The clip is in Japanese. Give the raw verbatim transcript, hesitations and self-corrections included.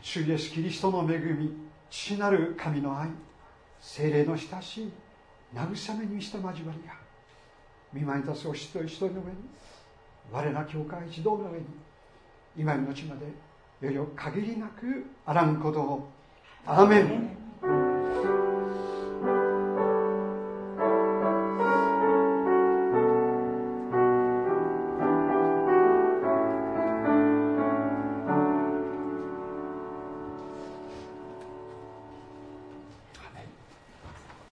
主イエスキリストの恵み、父なる神の愛、聖霊の親しい慰めに満ちた交わりが、御前に立つお一人一人の上に、我ら教会一同の上に、今の後までよよ限りなくあらんことを。アーメン。